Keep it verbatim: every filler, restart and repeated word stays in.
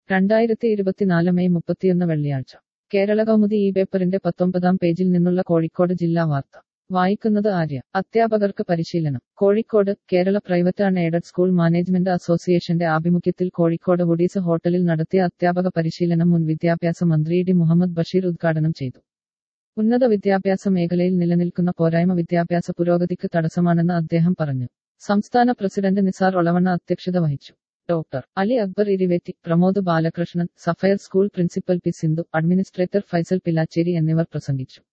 രണ്ടായിരത്തി ഇരുപത്തിനാല് മെയ് മുപ്പത്തിയൊന്ന് വെള്ളിയാഴ്ച കേരള കൗമുദി ഈ പേപ്പറിന്റെ പത്തൊമ്പതാം പേജിൽ നിന്നുള്ള കോഴിക്കോട് ജില്ലാ വാർത്ത വായിക്കുന്നത് ആര്യ. അധ്യാപകർക്ക് പരിശീലനം. Kozhikode Kerala private and aided school management അസോസിയേഷന്റെ ആഭിമുഖ്യത്തിൽ കോഴിക്കോട് വുഡീസ് ഹോട്ടലിൽ നടത്തിയ അധ്യാപക പരിശീലനം മുൻ വിദ്യാഭ്യാസ മന്ത്രി ടി മുഹമ്മദ് ബഷീർ ഉദ്ഘാടനം ചെയ്തു. ഉന്നത വിദ്യാഭ്യാസ മേഖലയിൽ നിലനിൽക്കുന്ന പോരായ്മ വിദ്യാഭ്യാസ പുരോഗതിക്ക് തടസ്സമാണെന്ന് അദ്ദേഹം പറഞ്ഞു. സംസ്ഥാന പ്രസിഡന്റ് നിസാർ ഒളവണ്ണ അധ്യക്ഷത വഹിച്ചു. Doctor Ali Akbar Iriveti, Pramod Balakrishnan, sapphire school principal P Sindhu, administrator Faisal Pilacheri എന്നിവർ പ്രസംഗിച്ചു.